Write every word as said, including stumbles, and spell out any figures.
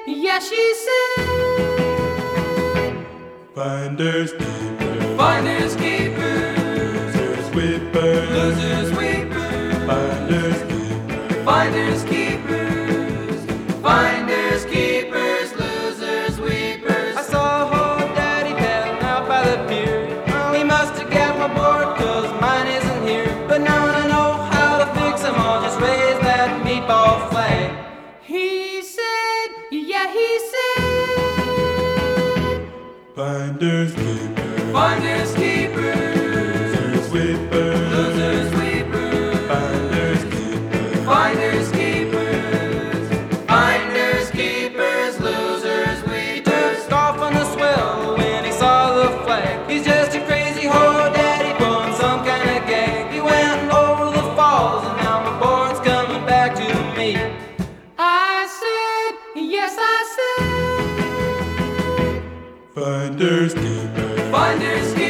yeah, she said, Finders keepers, finders keepers, losers weepers, losers weepers, finders keepers, finders keepers, finders keepers, losers weepers. I saw old daddy paddling out by the pier. Oh, he must have got my board, cause mine isn't here. But now I know how to fix them all, just raise that meatball flag. He said, yeah, he said, finders keepers, finders keepers, losers weepers, losers weepers, finders keepers, finders keepers, finders keepers, losers weepers. Took off on the swell when he saw the flag. He's just a crazy old daddy pulling some kind of gag. He went over the falls and now my board's coming back to me. I said, yes, I said, finders keepers, finders keepers,